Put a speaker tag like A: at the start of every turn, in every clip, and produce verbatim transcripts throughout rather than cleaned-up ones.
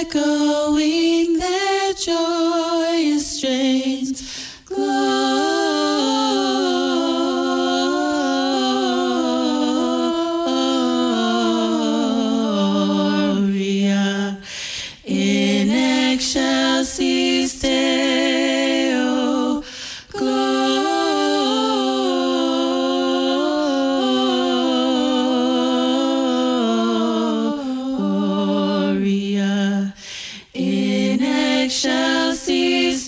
A: echoing their joyous strains. Gloria in excelsis Deo. Gloria in excelsis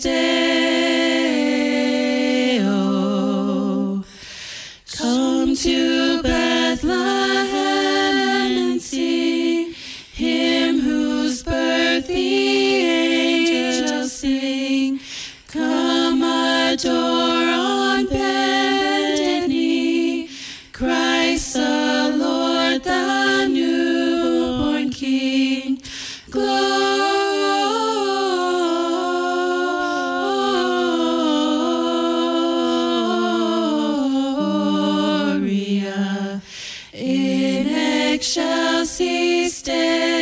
A: Deo. Come to Bethlehem and see him whose birth the angels sing. Come adore on bended knee Christ the Lord, the newborn King. Gloria in excelsis Deo.